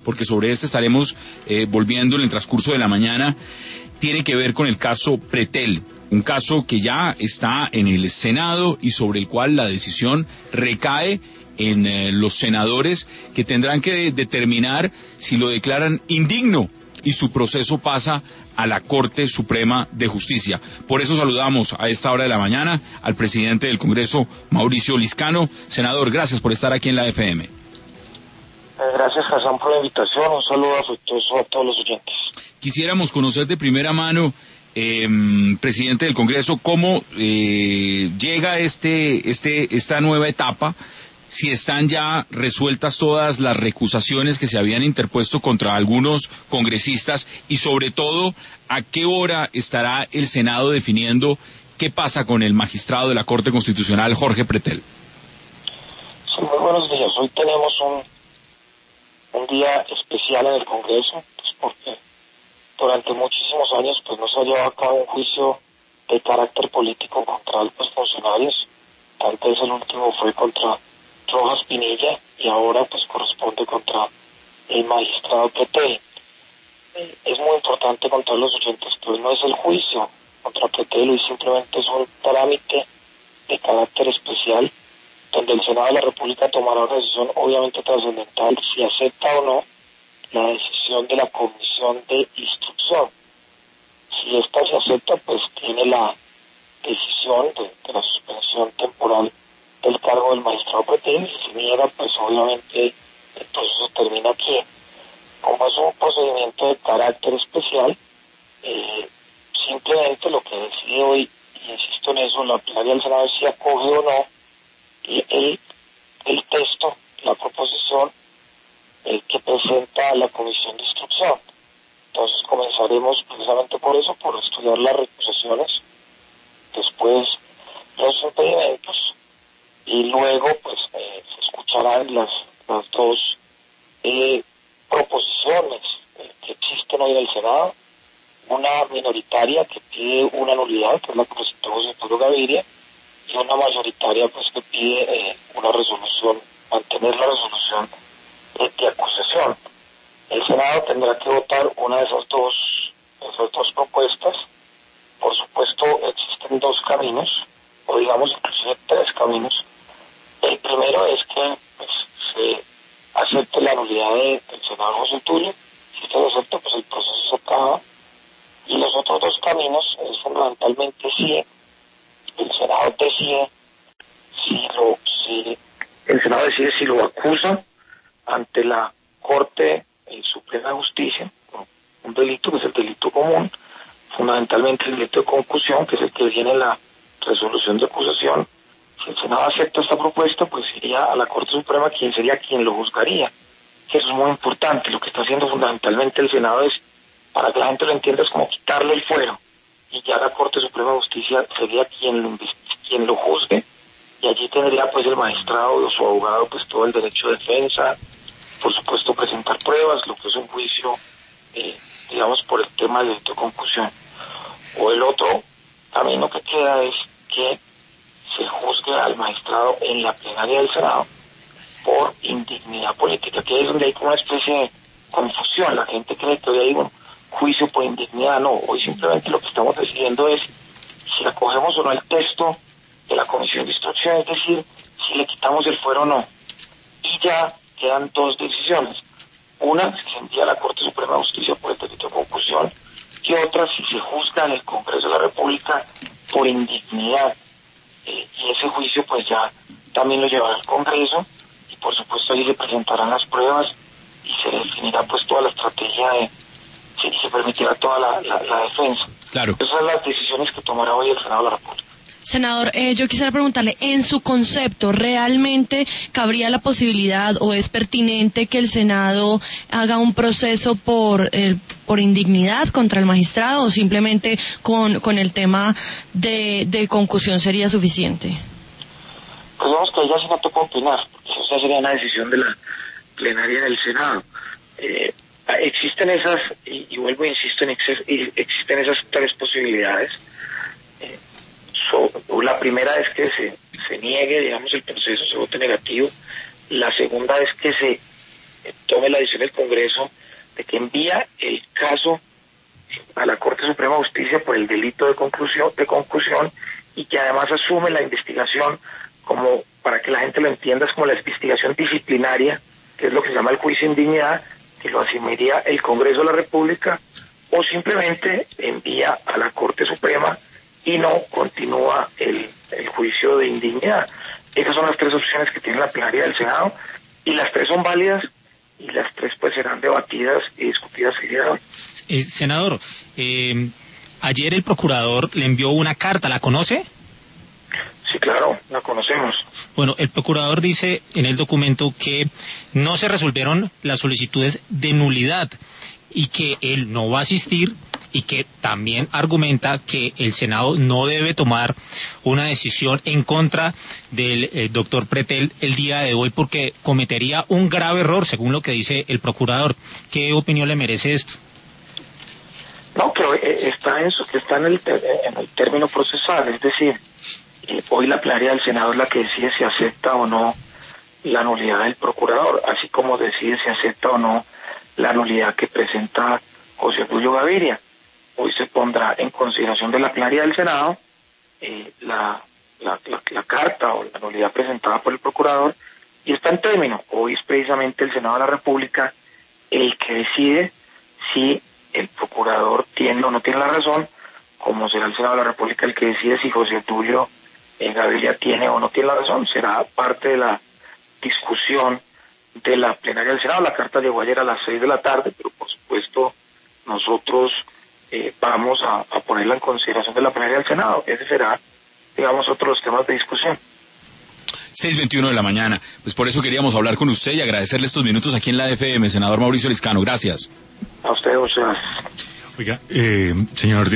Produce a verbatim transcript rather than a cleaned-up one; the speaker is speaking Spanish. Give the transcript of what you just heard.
porque sobre este estaremos eh, volviendo en el transcurso de la mañana, tiene que ver con el caso Pretel, un caso que ya está en el Senado y sobre el cual la decisión recae en eh, los senadores, que tendrán que determinar si lo declaran indigno y su proceso pasa a la Corte Suprema de Justicia. Por eso saludamos a esta hora de la mañana al presidente del Congreso, Mauricio Liscano. Senador, gracias por estar aquí en la F M. Gracias, Hassan, por la invitación. Un saludo afectuoso a todos los oyentes. Quisiéramos conocer de primera mano, eh, presidente del Congreso, cómo eh, llega este, este, esta nueva etapa, si están ya resueltas todas las recusaciones que se habían interpuesto contra algunos congresistas y sobre todo a qué hora estará el Senado definiendo qué pasa con el magistrado de la Corte Constitucional, Jorge Pretel. Sí, muy buenos días. Hoy tenemos un, un día especial en el Congreso, pues porque durante muchísimos años pues no se ha llevado a cabo un juicio de carácter político contra altos funcionarios. Tal vez el último fue contra Rojas Pinilla y ahora pues corresponde contra el magistrado Pretel. Es muy importante contar los oyentes, pues no es el juicio contra Pretel y simplemente es un trámite de carácter especial donde el Senado de la República tomará una decisión obviamente trascendental si acepta o no la decisión de la Comisión de Instrucción. Si esta se acepta, pues tiene la decisión de, de la suspensión temporal del cargo del magistrado Pretel, y si se niega, pues obviamente el proceso termina aquí. Como es un procedimiento de carácter especial, eh, simplemente lo que decide hoy, y insisto en eso, la plenaria del Senado es si acoge o no el, el texto, la proposición eh, que presenta la Comisión de Instrucción. Entonces comenzaremos precisamente por eso, por estudiar las recusaciones, después los impedimentos, y luego pues eh, se escucharán las, las dos eh, proposiciones eh, que existen hoy en el Senado, una minoritaria que pide una nulidad, que es la que presentó José Antonio Gaviria, y una mayoritaria pues que pide eh, una resolución, mantener la resolución eh, de acusación. El Senado tendrá que votar una de esas dos, esas dos propuestas. Por supuesto existen dos caminos, o digamos inclusive tres caminos. El primero es que pues, se acepte la nulidad de, del senador José Tulio. Si esto se acepta, pues el proceso se acaba. Y los otros dos caminos es fundamentalmente si el Senado decide si lo si el Senado decide si lo acusa ante la Corte eh, Suprema de Justicia, un delito que es el delito común, fundamentalmente el delito de concusión, que es el que viene en la resolución de acusación. Si el Senado acepta esta propuesta, pues iría a la Corte Suprema, quien sería quien lo juzgaría. Eso es muy importante. Lo que está haciendo fundamentalmente el Senado es, para que la gente lo entienda, es como quitarle el fuero, y ya la Corte Suprema de Justicia sería quien lo, quien lo juzgue, y allí tendría pues el magistrado o su abogado pues todo el derecho de defensa, por supuesto presentar pruebas, lo que es un juicio, eh, digamos, por el tema del delito de concusión. O el otro camino que queda es que se juzgue al magistrado en la plenaria del Senado por indignidad política, que es donde hay como una especie de confusión. La gente cree que hoy hay un juicio por indignidad. No, hoy simplemente lo que estamos decidiendo es si acogemos o no el texto de la Comisión de Instrucción, es decir, si le quitamos el fuero o no. Y ya quedan dos decisiones. Una, si se envía a la Corte Suprema de Justicia por el delito de concusión, y otra, si se juzga en el Congreso de la República por indignidad. Eh, y ese juicio pues ya también lo llevará al Congreso, y por supuesto ahí se presentarán las pruebas y se definirá pues toda la estrategia de si se permitirá toda la, la, la defensa. Claro. Esas son las decisiones que tomará hoy el Senado de la República. Senador, eh, yo quisiera preguntarle, en su concepto, ¿realmente cabría la posibilidad o es pertinente que el Senado haga un proceso por eh, por indignidad contra el magistrado, o simplemente con, con el tema de, de concusión sería suficiente? Pues vemos que ya sí no toca opinar, porque eso ya sería una decisión de la plenaria del Senado. Eh, existen esas, y, y vuelvo e insisto, en exces, existen esas tres posibilidades. Eh, So, la primera es que se, se niegue, digamos, el proceso, se vote negativo. La segunda es que se eh, tome la decisión del Congreso de que envía el caso a la Corte Suprema de Justicia por el delito de conclusión, de concusión, y que además asume la investigación como, para que la gente lo entienda, es como la investigación disciplinaria, que es lo que se llama el juicio de indignidad, que lo asumiría el Congreso de la República, o simplemente envía a la Corte Suprema y no continúa el, el juicio de indignidad. Esas son las tres opciones que tiene la plenaria del Senado, y las tres son válidas, y las tres pues serán debatidas y discutidas el día de hoy. Eh, senador, eh, ayer el procurador le envió una carta, ¿la conoce? Sí, claro, la conocemos. Bueno, el procurador dice en el documento que no se resolvieron las solicitudes de nulidad y que él no va a asistir, y que también argumenta que el Senado no debe tomar una decisión en contra del eh, doctor Pretel el día de hoy porque cometería un grave error, según lo que dice el procurador. ¿Qué opinión le merece esto? No, que eh, está en, su, está en, el, en el término procesal, es decir, eh, hoy la plenaria del Senado es la que decide si acepta o no la nulidad del procurador, así como decide si acepta o no la nulidad que presenta José Obdulio Gaviria. Hoy se pondrá en consideración de la plenaria del Senado eh, la, la, la, la carta o la nulidad presentada por el procurador, y está en término. Hoy es precisamente el Senado de la República el que decide si el procurador tiene o no tiene la razón, como será el Senado de la República el que decide si José Obdulio eh, Gaviria tiene o no tiene la razón. Será parte de la discusión de la plenaria del Senado. La carta llegó ayer a las seis de la tarde, pero por supuesto nosotros eh, vamos a, a ponerla en consideración de la plenaria del Senado. Ese será, digamos, otro de los temas de discusión. seis veintiuno de la mañana. Pues por eso queríamos hablar con usted y agradecerle estos minutos aquí en la F M, senador Mauricio Liscano. Gracias. A usted, muchas gracias. Oiga, eh, señor